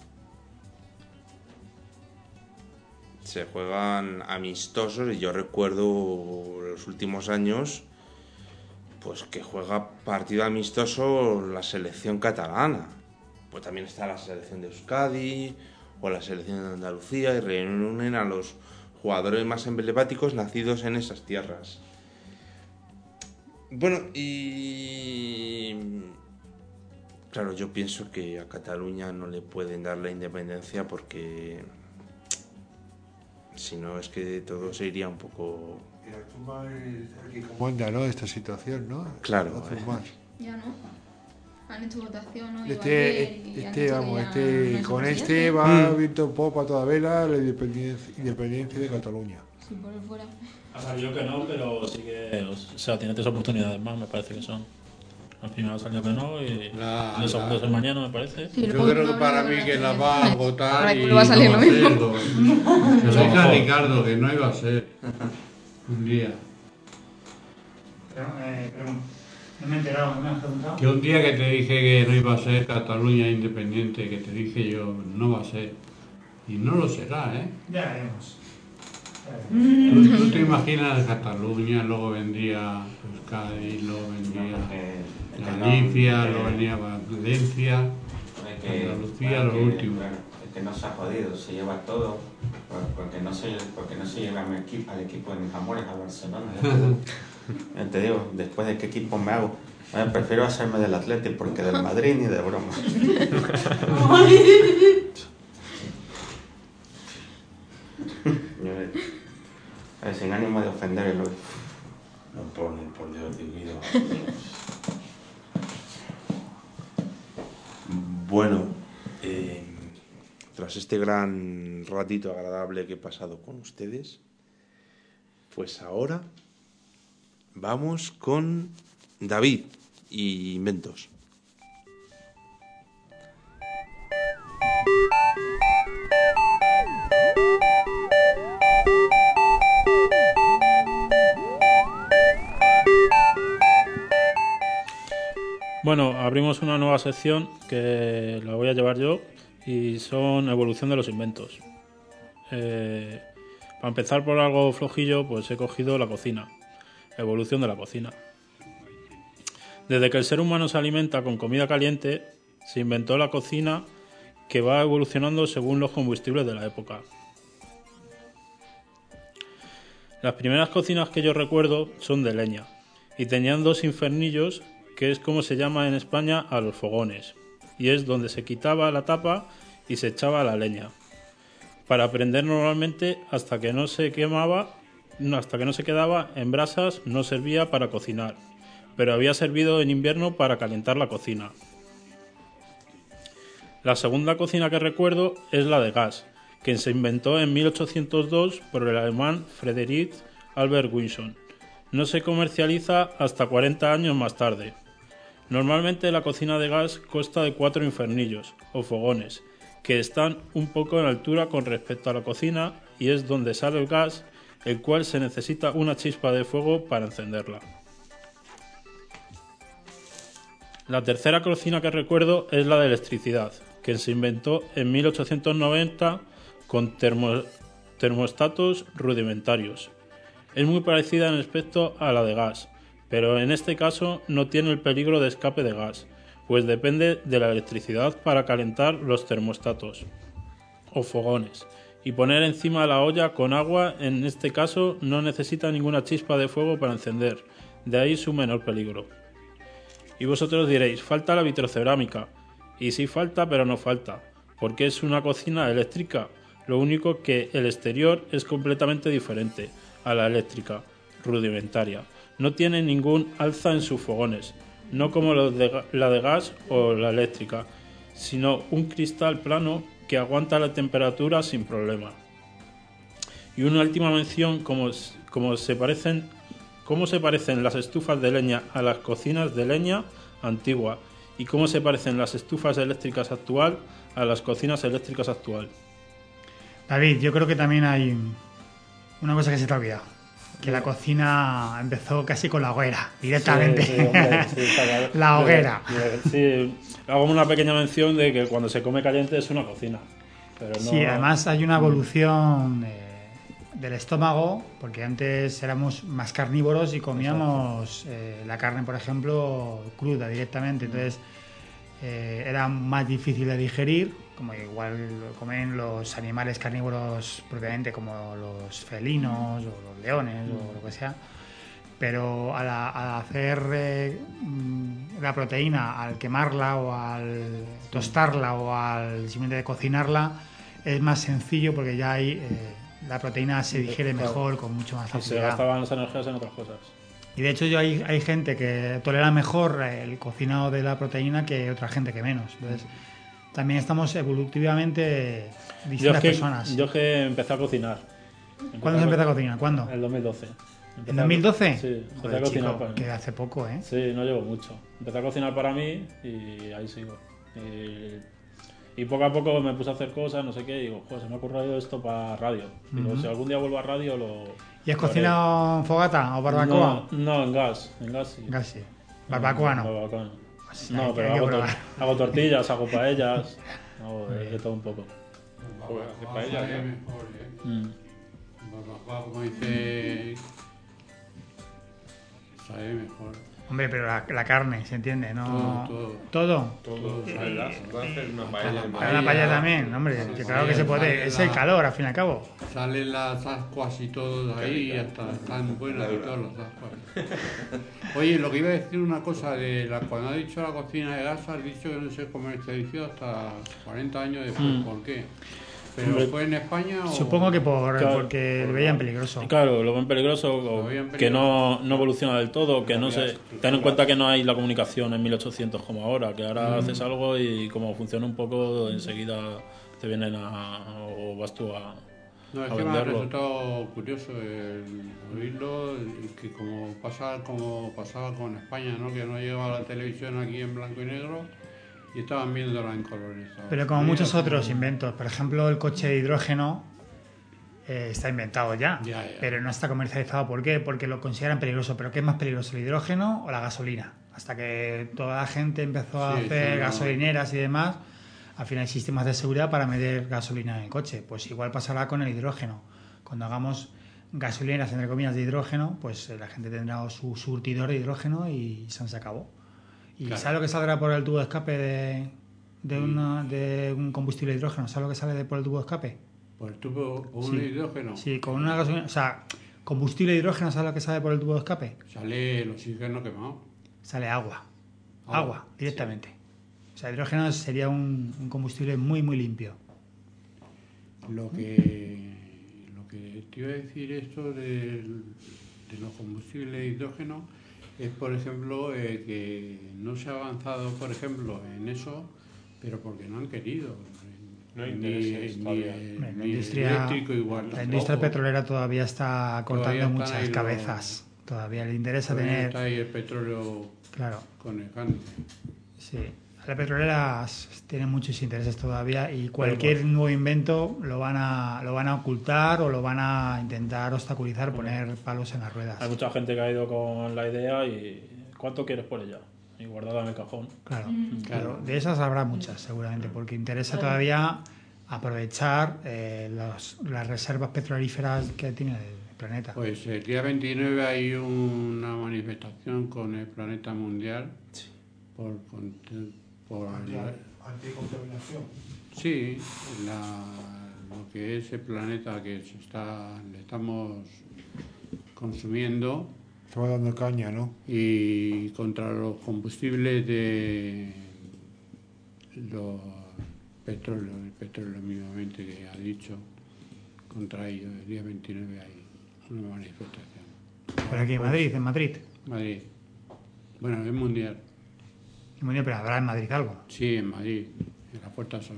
Speaker 2: se juegan amistosos y yo recuerdo los últimos años pues que juega partido amistoso la selección catalana. Pues también está la selección de Euskadi o la selección de Andalucía y reúnen a los jugadores más emblemáticos nacidos en esas tierras. Bueno, y claro, yo pienso que a Cataluña no le pueden dar la independencia porque si no es que todo se iría un poco...
Speaker 4: Y Artur Mas es el que comanda, ¿no? Esta situación, ¿no?
Speaker 2: Claro.
Speaker 4: Artur Mas.
Speaker 5: Ya no. Han hecho votación hoy.
Speaker 4: Con este va viento un poco para toda vela la independencia de Cataluña.
Speaker 5: Si por él fuera.
Speaker 7: Ha salido que no, pero sí que, o sea, tiene 3 oportunidades más, me parece que son. Al final salió que no y el segundo es el mañana, me parece.
Speaker 5: Sí,
Speaker 9: yo creo que para mí que la va a votar y
Speaker 5: no va a salir lo mismo.
Speaker 9: Que lo diga Ricardo, que no iba a ser un día.
Speaker 3: No me he enterado, ¿me has preguntado?
Speaker 9: Que un día que te dije que no iba a ser Cataluña independiente, que te dije yo, no va a ser. Y no lo será, ¿eh?
Speaker 3: Ya veremos.
Speaker 9: ¿Tú te imaginas Cataluña, luego vendría Euskadi, luego vendría Galicia, luego venía Valencia, Andalucía, lo último?
Speaker 11: Bueno, es que no se ha jodido, se lleva todo, porque no se lleva al equipo de mis amores, a Barcelona. Ya te digo, después de qué equipo me hago. Prefiero hacerme del Atlético porque del Madrid ni de broma. Sin ánimo de ofender el hoy.
Speaker 2: No ponen, por Dios, divino. Bueno, tras este gran ratito agradable que he pasado con ustedes, pues ahora vamos con David y Inventos.
Speaker 7: Bueno, abrimos una nueva sección que la voy a llevar yo y son evolución de los inventos. Para empezar por algo flojillo, pues he cogido la cocina. Evolución de la cocina. Desde que el ser humano se alimenta con comida caliente, se inventó la cocina que va evolucionando según los combustibles de la época. Las primeras cocinas que yo recuerdo son de leña y tenían 2 infernillos, que es como se llama en España a los fogones, y es donde se quitaba la tapa y se echaba la leña, para prender normalmente hasta que no se quedaba en brasas, no servía para cocinar, pero había servido en invierno para calentar la cocina. La segunda cocina que recuerdo es la de gas, que se inventó en 1802 por el alemán Friedrich Albert Wilson. No se comercializa hasta 40 años más tarde. Normalmente la cocina de gas consta de 4 infernillos, o fogones, que están un poco en altura con respecto a la cocina y es donde sale el gas, el cual se necesita una chispa de fuego para encenderla. La tercera cocina que recuerdo es la de electricidad, que se inventó en 1890 con termostatos rudimentarios. Es muy parecida en aspecto a la de gas, pero en este caso no tiene el peligro de escape de gas, pues depende de la electricidad para calentar los termostatos o fogones y poner encima la olla con agua. En este caso no necesita ninguna chispa de fuego para encender, de ahí su menor peligro. Y vosotros diréis, falta la vitrocerámica, y sí falta, pero no falta, porque es una cocina eléctrica, lo único que el exterior es completamente diferente a la eléctrica rudimentaria. No tiene ningún alza en sus fogones, no como la de gas o la eléctrica, sino un cristal plano que aguanta la temperatura sin problema. Y una última mención, cómo se parecen las estufas de leña a las cocinas de leña antigua y cómo se parecen las estufas eléctricas actual a las cocinas eléctricas actual.
Speaker 3: David, yo creo que también hay una cosa que se te ha olvidado. Que la cocina empezó casi con la hoguera, directamente.
Speaker 7: Sí, hombre, sí, está claro.
Speaker 3: La hoguera.
Speaker 7: Sí, hago una pequeña mención de que cuando se come caliente es una cocina. Pero no...
Speaker 3: Sí, además hay una evolución del estómago, porque antes éramos más carnívoros y comíamos la carne, por ejemplo, cruda directamente. Entonces era más difícil de digerir, como igual lo comen los animales carnívoros propiamente, como los felinos o los leones o lo que sea. Pero al hacer la proteína, al quemarla o al tostarla o al simplemente cocinarla, es más sencillo porque ya hay la proteína se digiere mejor, con mucho más facilidad.
Speaker 7: Y se gastaban las energías en otras cosas.
Speaker 3: Y de hecho hay gente que tolera mejor el cocinado de la proteína que otra gente que menos. Entonces también estamos evolutivamente distintas personas.
Speaker 7: Yo que empecé a cocinar.
Speaker 3: ¿Cuándo se empezó a cocinar? ¿Cuándo?
Speaker 7: En el 2012.
Speaker 3: ¿En 2012?
Speaker 7: Sí, empecé
Speaker 3: a
Speaker 7: cocinar
Speaker 3: chico,
Speaker 7: para mí.
Speaker 3: que hace poco, ¿eh?
Speaker 7: Sí, no llevo mucho. Empecé a cocinar para mí y ahí sigo. Y poco a poco me puse a hacer cosas, no sé qué, y digo, joder, se me ha ocurrido esto para radio. Digo, si algún día vuelvo a radio lo...
Speaker 3: ¿Y has cocinado en fogata o barbacoa?
Speaker 7: No, en gas sí.
Speaker 3: Gas sí. ¿Barbacoa no?
Speaker 7: Barbacoa no.
Speaker 3: Pues
Speaker 7: No, pero hago tortillas, hago paellas, hago de todo un poco.
Speaker 6: Joder, hace paella,
Speaker 9: sabe
Speaker 6: ¿no?
Speaker 9: mejor, barbacoa, como dice, sabe mejor.
Speaker 3: Hombre, pero la carne, ¿se entiende? ¿No?
Speaker 9: Todo.
Speaker 6: Todo, ¿sabes? Se puede hacer una paella.
Speaker 3: Para la paella también, hombre, que claro que se puede. Es el calor, al fin y al cabo.
Speaker 9: Salen las ascuas y todo ahí y hasta están buenas y todas las ascuas. Oye, lo que iba a decir una cosa, cuando has dicho la cocina de gas, has dicho que no se comercializó hasta 40 años después. ¿Por qué? ¿Pero
Speaker 7: Hombre,
Speaker 9: fue en España o...?
Speaker 3: Supongo que porque lo veían peligroso.
Speaker 7: Claro, lo ven peligroso, que no evoluciona del todo, que no se... Ten en cuenta que no hay la comunicación en 1800 como ahora, que ahora haces algo y como funciona un poco, enseguida te vienen o vas tú a
Speaker 9: No, es que me ha resultado curioso el oírlo, que como pasaba con España, ¿no? Que no llegaba la televisión aquí en blanco y negro y estaban viéndola en colores.
Speaker 3: Pero como muchos otros inventos, por ejemplo el coche de hidrógeno está inventado ya, pero no está comercializado. ¿Por qué? Porque lo consideran peligroso. ¿Pero qué es más peligroso, el hidrógeno o la gasolina? Hasta que toda la gente empezó a hacer gasolineras y demás, al final hay sistemas de seguridad para meter gasolina en el coche. Pues igual pasará con el hidrógeno. Cuando hagamos gasolineras, entre comillas, de hidrógeno, pues la gente tendrá su surtidor de hidrógeno y se acabó. ¿Y sabes lo que saldrá por el tubo de escape de un combustible de hidrógeno? ¿Sabes lo que sale por el tubo de escape?
Speaker 9: ¿Por el tubo con un hidrógeno?
Speaker 3: Sí, con una gasolina. O sea, combustible de hidrógeno, ¿sabes lo que sale por el tubo de escape?
Speaker 9: Sale el oxígeno quemado.
Speaker 3: Sale agua. Agua, directamente. Sí. O sea, el hidrógeno sería un combustible muy, muy limpio.
Speaker 9: Lo que te iba a decir esto de los combustibles de hidrógeno es, por ejemplo, que no se ha avanzado, por ejemplo, en eso, pero porque no han querido.
Speaker 6: No hay intereses todavía.
Speaker 3: La industria,
Speaker 9: eléctrico igual.
Speaker 3: la industria petrolera todavía está cortando
Speaker 9: Todavía están
Speaker 3: muchas
Speaker 9: ahí
Speaker 3: cabezas. Todavía le interesa
Speaker 9: Todavía
Speaker 3: tener...
Speaker 9: está ahí el petróleo
Speaker 3: Claro.
Speaker 9: conectando.
Speaker 3: Sí. Las petroleras tienen muchos intereses todavía y cualquier nuevo invento lo van a ocultar o lo van a intentar obstaculizar, poner palos en las ruedas.
Speaker 7: Hay mucha gente que ha ido con la idea y ¿cuánto quieres por ella? Y guardada en el cajón.
Speaker 3: Claro, claro. De esas habrá muchas seguramente, porque interesa todavía aprovechar las reservas petrolíferas que tiene el planeta.
Speaker 9: Pues el día 29 hay una manifestación con el planeta mundial por
Speaker 4: Anticontaminación.
Speaker 9: sí, lo que es el planeta que le estamos consumiendo.
Speaker 4: Estamos dando caña, ¿no?
Speaker 9: Y contra los combustibles de los petróleos, el petróleo mismamente que ha dicho, contra ellos, el día 29 hay una manifestación.
Speaker 3: Pero aquí en Madrid,
Speaker 9: Madrid. Bueno, es mundial.
Speaker 3: Pero habrá en Madrid algo.
Speaker 9: Sí, en Madrid, en la Puerta Sol.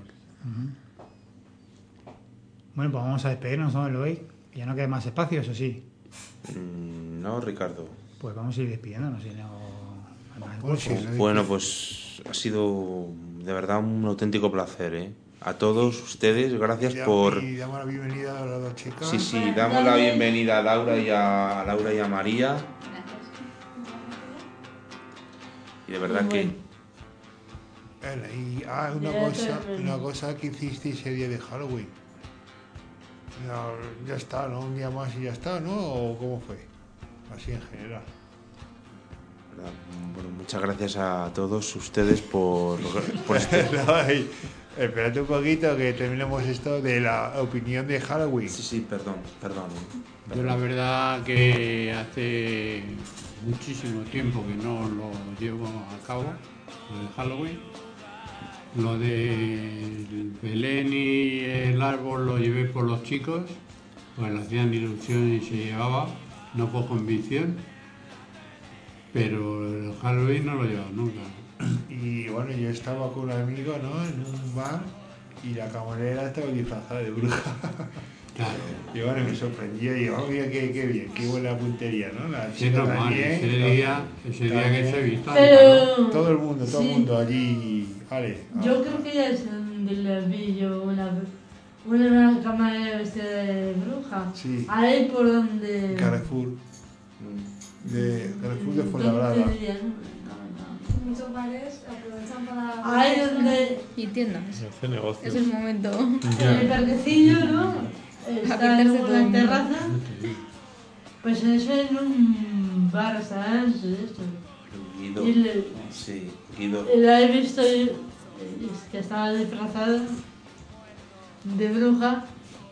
Speaker 3: Bueno, pues vamos a despedirnos, ¿no, Eloy? Ya no queda más espacio, eso sí.
Speaker 2: No, Ricardo.
Speaker 3: Pues vamos a ir despidiéndonos. Si no hay más hueco.
Speaker 2: Bueno, pues ha sido de verdad un auténtico placer, ¿eh? A todos ustedes, gracias por...
Speaker 4: Y damos la bienvenida a las dos chicas.
Speaker 2: Sí, damos la bienvenida a Laura y a María. Y de verdad que...
Speaker 4: Y una cosa que hicisteis ese día de Halloween. No, ya está, ¿no? Un día más y ya está, ¿no? ¿O cómo fue? Así en general.
Speaker 2: Bueno, muchas gracias a todos ustedes por este...
Speaker 4: Espérate un poquito que terminemos esto de la opinión de Halloween.
Speaker 2: Sí, perdón.
Speaker 9: Yo la verdad que hace muchísimo tiempo que no lo llevo a cabo, lo de Halloween. Lo del Belén y el árbol lo llevé por los chicos, pues le hacían ilusión y se llevaba, no por convicción, pero el Halloween no lo he llevado nunca.
Speaker 4: Y bueno, yo estaba con un amigo, ¿no? En un bar y la camarera estaba disfrazada de bruja.
Speaker 9: Claro.
Speaker 4: Y bueno, me sorprendió y digo, oh, mira qué bien, qué buena puntería, ¿no? La
Speaker 9: Es
Speaker 4: chica
Speaker 9: normal,
Speaker 4: también,
Speaker 9: ese día que se vista.
Speaker 1: Pero...
Speaker 4: Todo el mundo allí, vale.
Speaker 1: Yo creo que ya es donde le vi yo una camarera vestida de bruja.
Speaker 4: Sí.
Speaker 1: Ahí por donde...
Speaker 4: Carrefour. Carrefour de Fuenlabrada.
Speaker 8: Muchos bares aprovechan para...
Speaker 1: Ahí donde...
Speaker 5: Y tiendas.
Speaker 6: Hace negocio.
Speaker 5: Es el momento.
Speaker 1: En el parquecillo, ¿no? Está en una terraza. Pues eso en un bar, ¿sabes?
Speaker 2: Guido. Guido.
Speaker 1: La he visto que estaba disfrazada de bruja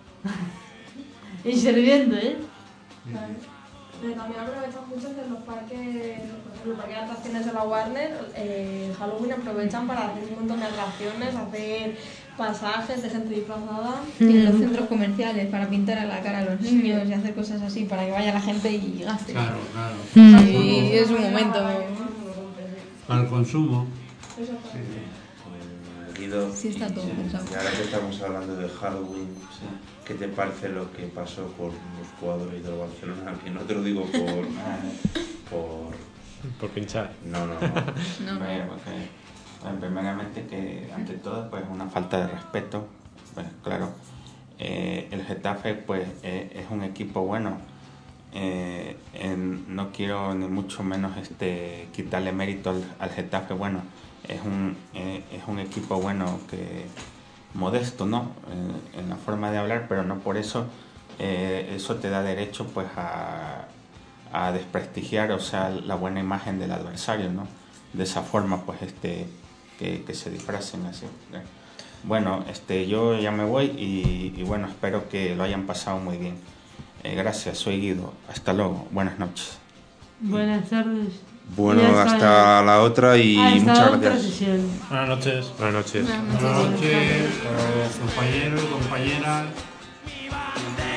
Speaker 1: y sirviendo, ¿eh?
Speaker 8: Claro. Pero también aprovechan mucho que los parques, por ejemplo, el parque de atracciones de la Warner, Halloween aprovechan para hacer un montón de atracciones, hacer pasajes de gente disfrazada.
Speaker 5: Y en los centros comerciales para pintar a la cara a los niños y hacer cosas así para que vaya la gente y gaste.
Speaker 9: Claro.
Speaker 5: Sí, es un momento.
Speaker 9: Para el consumo.
Speaker 2: Guido,
Speaker 5: Sí, está todo pensado.
Speaker 2: y ahora que estamos hablando de Halloween, ¿qué te parece lo que pasó con los jugadores del Barcelona? Que no te lo digo
Speaker 6: por pinchar.
Speaker 2: No.
Speaker 11: Bueno, primeramente que ante todo pues una falta de respeto, pues claro. El Getafe pues es un equipo bueno. No quiero ni mucho menos quitarle mérito al Getafe. Bueno, es un equipo bueno, que modesto, ¿no? En la forma de hablar, pero no por eso eso te da derecho pues a desprestigiar, o sea, la buena imagen del adversario, ¿no? De esa forma pues que se disfracen así. Bueno, yo ya me voy y bueno, espero que lo hayan pasado muy bien. Gracias, soy Guido. Hasta luego. Buenas noches.
Speaker 1: Buenas tardes.
Speaker 2: Bueno, hasta la otra y muchas gracias.
Speaker 7: Buenas noches.
Speaker 9: Buenas noches, compañeros y compañeras.